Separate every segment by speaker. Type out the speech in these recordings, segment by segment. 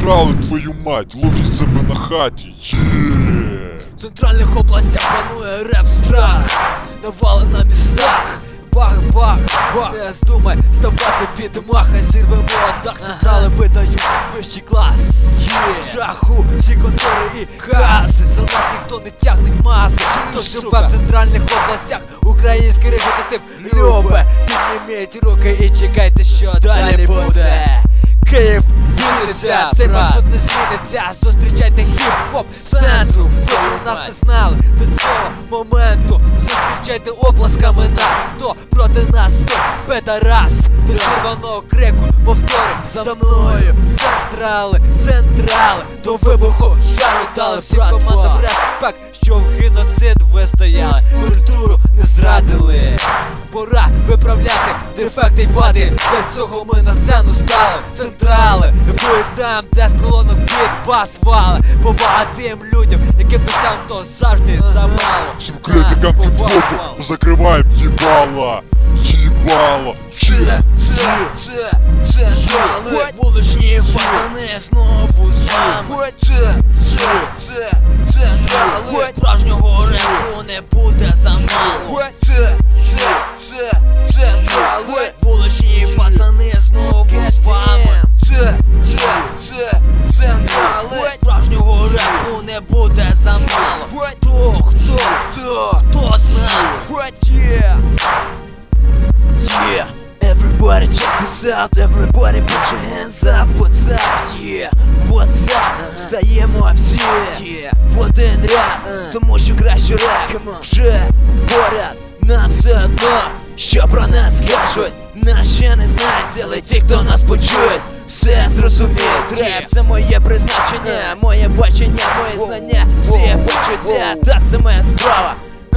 Speaker 1: Централи, твою мать, ловлять себе на хаті.
Speaker 2: В центральних областях панує реп-страх, навали на містах. Бах-бах-бах, не здумай ставати від маха. Зірвемо атак, централи видають вищий клас. Шаху, всі контори і каси. За нас ніхто не тягне маси. Хто живе в центральних областях, український репетитив любе. Підніміть руки і чекайте, що далі буде. Київ, Вінниця, цей маршрут не зміниться. Зустрічайте хіп-хоп з центру. Ви про нас не знали до цього моменту. Зустрічайте оплесками нас. Хто проти нас, то педорас. До червоного крику повтори за мною. Централи, централи, до вибуху жару дали. Всім командам респект, що в геноцид ви стояли. Культуру не зрадили. Пора виправляти дефекти й вади. Для цього ми на сцену стали. Централи, ви там, де з колонок під бас вали. Повага тим людям, яким досягнуто завжди замало.
Speaker 1: Всім критикам хіп-хопу закриваєм їбала. Їбало.
Speaker 2: Централи, вуличні пацани знову з вами. Централи, справжнього репу не буде замало. Централи, вуличні пацани знову з вами. Централи, справжнього репу не буде замало. Хто з нами? Yeah, everybody check this out, everybody put your hands up, what's up, yeah, what's up, стаємо всі, в один ряд, тому що краще реп вже поряд, нам все одно, що про нас скажуть, нас ще не знають, але ті, хто нас почують, все зрозуміють. Реп це моє призначення, моє бачення, моє знання, всі почуття, так це моя справа.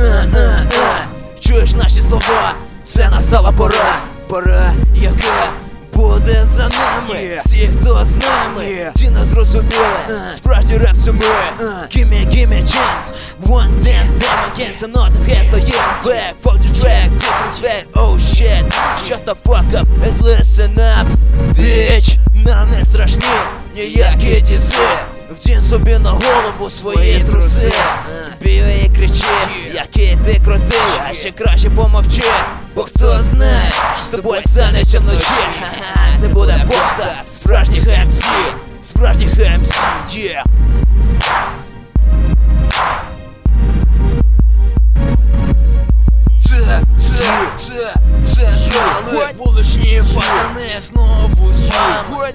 Speaker 2: Чуєш наші слова? Це настала пора, яка буде за нами. Всі, хто з нами, ті нас зрозуміли. Справжній реп це ми. Give me a chance. One dance, damn against another guest. So yeah, back, fuck the track, distance back. Oh shit, shut the fuck up and listen up, bitch. Нам не страшні ніякі діси. Вдінь собі на голову свої труси. Бій і кричи, який ти крутий. А ще краще помовчи, бо хто знає, що з тобою станеться вночі. Це буде бокса справжніх МС. Справжніх МС, yeah. Централи, вуличні пацани знову з вами.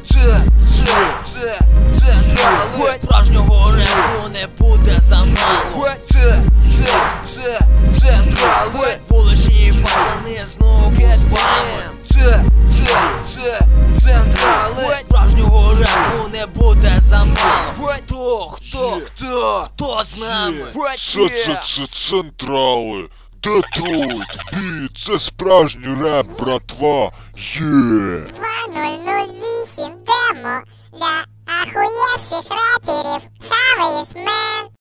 Speaker 2: Централи, справжнього репу не буде замало. Централи, вуличні пацани знову з вами. Централи, справжнього репу не буде замало. Хто з нами?
Speaker 1: Це централи. Детройт, біт, це справжній реп, братва.
Speaker 3: 2008 демо для ахуєвших раперів. Хаваєш, мен.